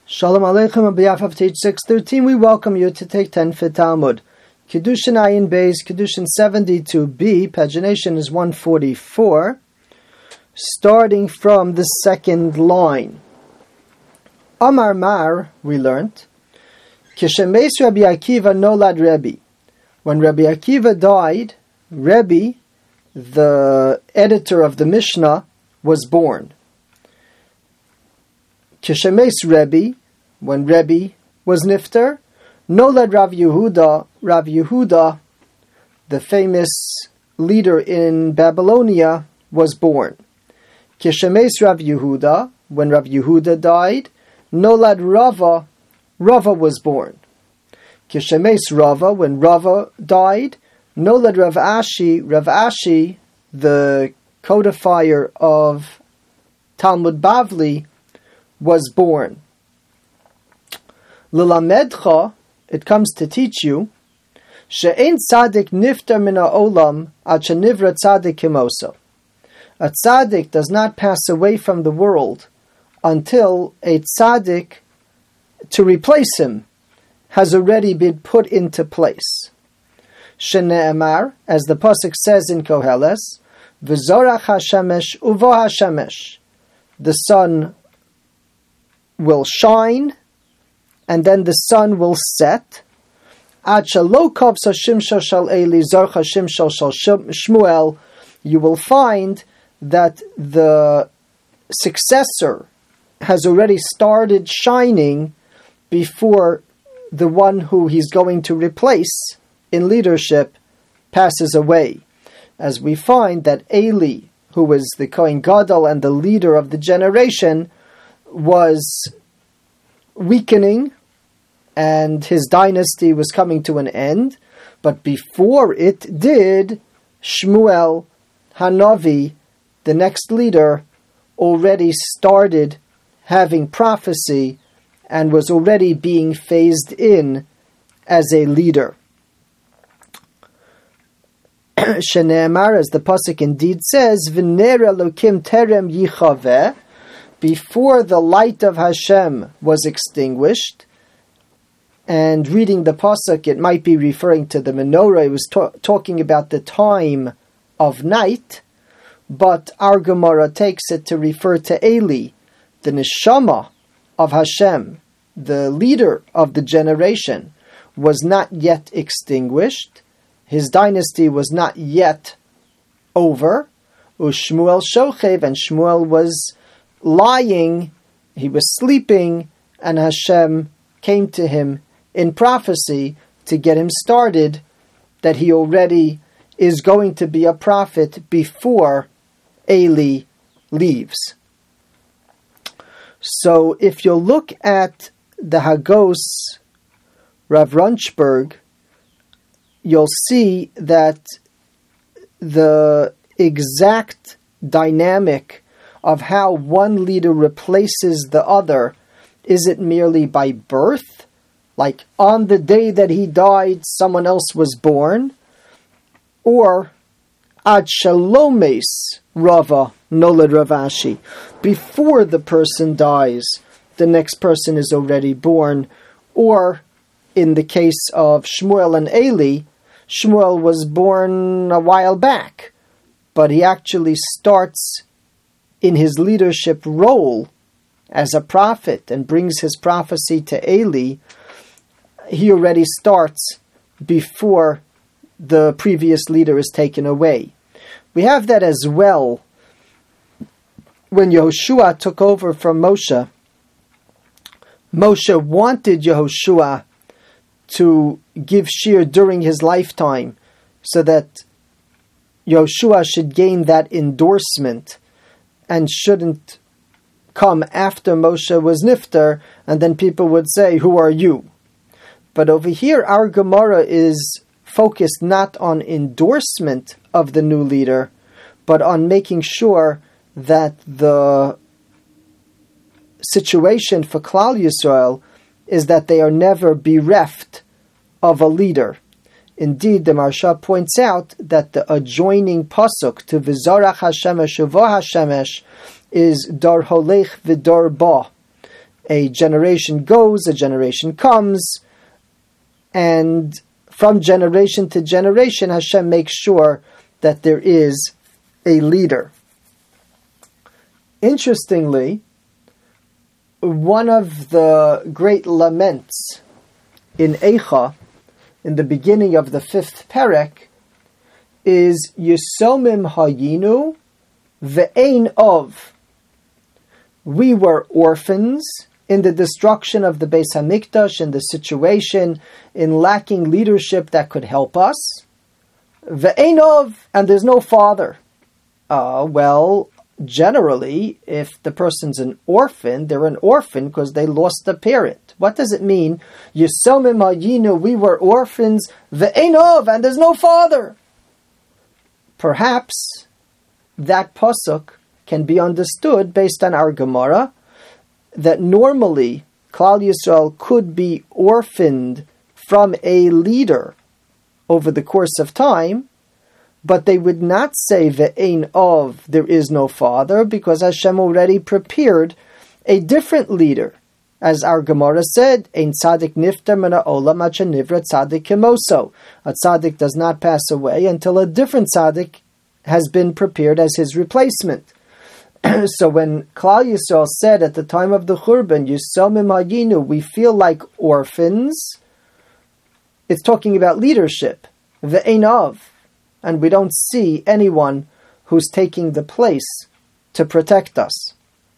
Shalom Aleichem. On behalf of page 613, we welcome you to take 10 for Talmud. Kiddushin Ayin Beis, Kiddushin 72b, pagination is 144, starting from the second line. Amar Mar, we learnt, Kishemes Rabbi Akiva nolad Rebbe. When Rabbi Akiva died, Rebbe, the editor of the Mishnah, was born. Kishemes Rebbe, when Rebbe was nifter, nolad Rav Yehuda, the famous leader in Babylonia, was born. Kishemes Rav Yehuda, when Rav Yehuda died, nolad Rava was born. Kishemes Rava, when Rava died, nolad Rav Ashi, the codifier of Talmud Bavli, was born. Lilamedcha, it comes to teach you, she'ein tzaddik niftar min ha'olam ad shenivra tzaddik kimoso. A tzaddik does not pass away from the world until a tzaddik to replace him has already been put into place. Shene'emar, as the pasuk says in Koheles, v'zorach hashemesh uvo hashemesh, the sun will shine, and then the sun will set. Ad shelo kovsa shimsho shel Eli zorcha shimsho shel Shmuel, you will find that the successor has already started shining before the one who he's going to replace in leadership passes away. As we find that Eli, who was the Kohen Gadol and the leader of the generation, was weakening and his dynasty was coming to an end, but before it did, Shmuel Hanavi, the next leader, already started having prophecy and was already being phased in as a leader. Shene'emar, as the pasuk indeed says, V'ner Elokim terem yichaveh, before the light of Hashem was extinguished. And reading the pasuk, it might be referring to the menorah. It was talking about the time of night, but our Gemara takes it to refer to Eli, the neshama of Hashem, the leader of the generation, was not yet extinguished. His dynasty was not yet over. Ushmuel shochev, and Shmuel was lying, he was sleeping, and Hashem came to him in prophecy to get him started, that he already is going to be a prophet before Eli leaves. So if you look at the Hagos Rav Runchberg, you'll see that the exact dynamic of how one leader replaces the other isn't merely by birth, like on the day that he died, someone else was born, or ad shalomes Rava nolad Rav Ashi, before the person dies, the next person is already born, or in the case of Shmuel and Eli, Shmuel was born a while back, but he actually starts in his leadership role as a prophet and brings his prophecy to Eli. He already starts before the previous leader is taken away. We have that as well when Yehoshua took over from Moshe. Moshe wanted Yehoshua to give shir during his lifetime so that Yehoshua should gain that endorsement and shouldn't come after Moshe was nifter, and then people would say, who are you? But over here, our Gemara is focused not on endorsement of the new leader, but on making sure that the situation for Klal Yisrael is that they are never bereft of a leader. Indeed, the Maharsha points out that the adjoining pasuk to V'zarach Hashemesh Uvo Hashemesh is Dar Holech V'Dar Ba. A generation goes, a generation comes, and from generation to generation, Hashem makes sure that there is a leader. Interestingly, one of the great laments in Eicha, in the beginning of the 5th Perek, is Yisomim Hayinu Ve'ein Ov. We were orphans in the destruction of the Beis HaMikdash, in the situation, in lacking leadership that could help us. Ve'ein Ov, and there's no father. Well, generally, if the person's an orphan, they're an orphan because they lost a parent. What does it mean? Yisomim Hayinu, we were orphans, Ve'ein Ov, and there's no father. Perhaps that pasuk can be understood based on our Gemara, that normally Klal Yisrael could be orphaned from a leader over the course of time, but they would not say Ve'ein Ov, there is no father, because Hashem already prepared a different leader. As our Gemara said, Ein Tzadik Niftar Min Ha'olam Ad Shenivra Tzadik Kimoso. A Tzadik does not pass away until a different Tzadik has been prepared as his replacement. So when Klal Yisrael said at the time of the Churban, Yisomim Hayinu, we feel like orphans, it's talking about leadership, Ve'ein Ov, and we don't see anyone who's taking the place to protect us.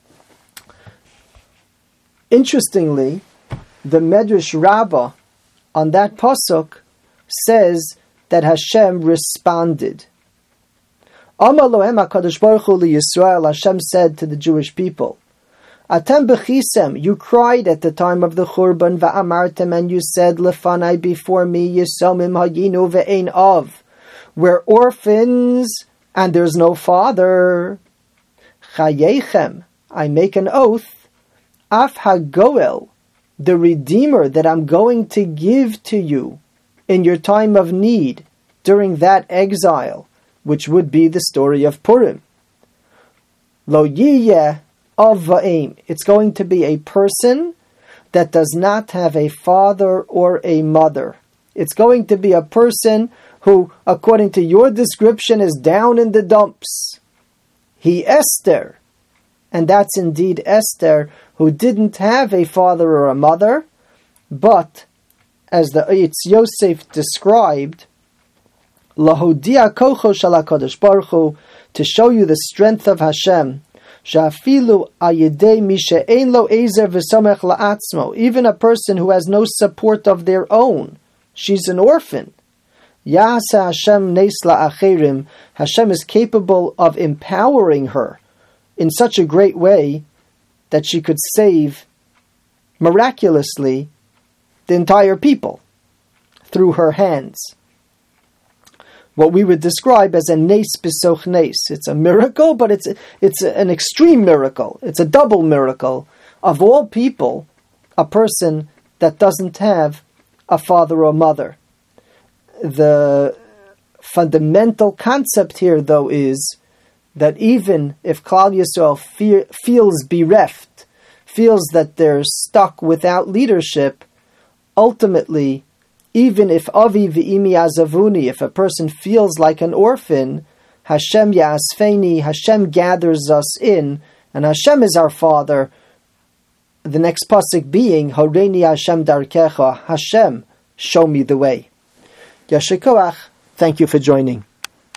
Interestingly, the Medrash Rabbah on that pasuk says that Hashem responded. Amar Lohem HaKadosh Baruch Hu LiYisrael, Hashem said to the Jewish people, Atem bechisem, you cried at the time of the Churban, va'amartem, and you said, Lefanai, before me, Yisomim Hayinu Ve'ein Ov, we're orphans and there's no father. Chayechem, I make an oath, Af HaGoel, the Redeemer that I'm going to give to you in your time of need, during that exile, which would be the story of Purim. Lo yiyeh av va'im. It's going to be a person that does not have a father or a mother. It's going to be a person who, according to your description, is down in the dumps. He Esther. And that's indeed Esther, who didn't have a father or a mother, but, as the Eitz Yosef described, Lahodia kocho shel HaKadosh Baruch Hu, to show you the strength of Hashem. Shafilu ayidei mi she'ein lo ezer v'samech la'atzmo, even a person who has no support of their own, she's an orphan. Ya'asa Hashem nes la'acherim, Hashem is capable of empowering her in such a great way that she could save miraculously the entire people through her hands. What we would describe as a nes b'soch nes. It's a miracle, but it's an extreme miracle. It's a double miracle. Of all people, a person that doesn't have a father or mother. The fundamental concept here, though, is that even if Klal Yisrael feels bereft, feels that they're stuck without leadership, ultimately, even if Avi v'imi azavuni, if a person feels like an orphan, Hashem ya'asfeni, Hashem gathers us in, and Hashem is our Father. The next pasuk being, Horeini Hashem darkecha, Hashem, show me the way. Yasher koach, thank you for joining.